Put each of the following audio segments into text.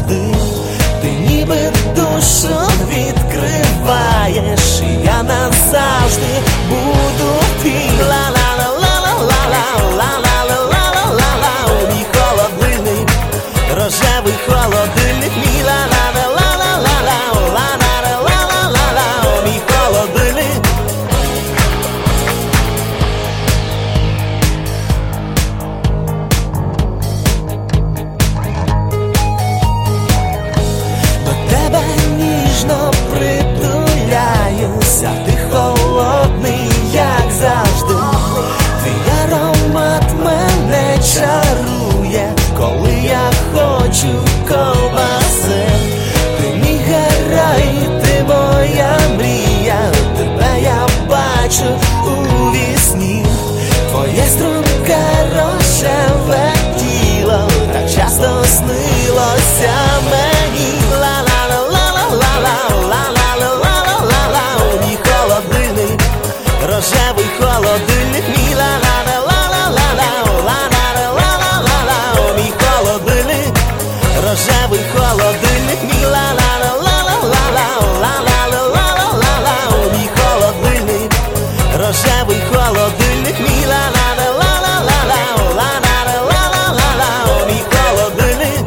завжди. Ти ніби душу відкриваєш, і я назавжди буду твій. Ла-ла-ла-ла-ла-ла-ла-ла-ла-ла-ла-ла, мій холодильник, рожевий холодильник, мій ла-ла-ла-ла-ла-ла-ла-ла-ла-ла-ла, мій холодильник. До тебе ніжно притуляюся, ти холодний, як завжди. Твій аромат мене чарує, коли я хочу ковбаси. Ти мій герой, ти моя мрія, тебе я бачу у вісні. Твоє струнке рожеве тіло так часто снилося мені. Ла-ла-ла-ла-ла-ла-ла-ла-ла-ла-ла, мій холодильник, рожевий холодильник, мій ла-ла-ла-ла-ла-ла-ла-ла-ла-ла, мій холодильник, рожевий холодильник, мій ла-ла-ла-ла-ла-ла-ла-ла-ла-ла, мій холодильник, рожевий холодильник, мій ла-ла-ла-ла-ла-ла-ла-ла-ла, мій холодильник.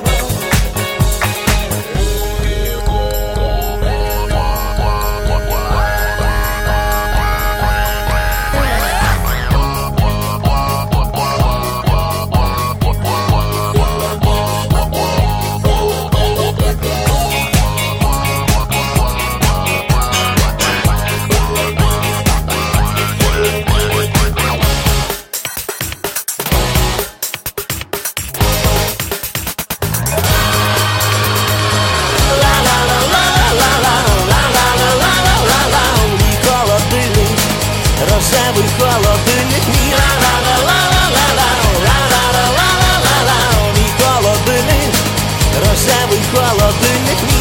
Рожевий холодильник, мій ла-ла-ла-ла-ла-ла-ла-ла-ла-ла, мій холодильник, рожевий холодильник.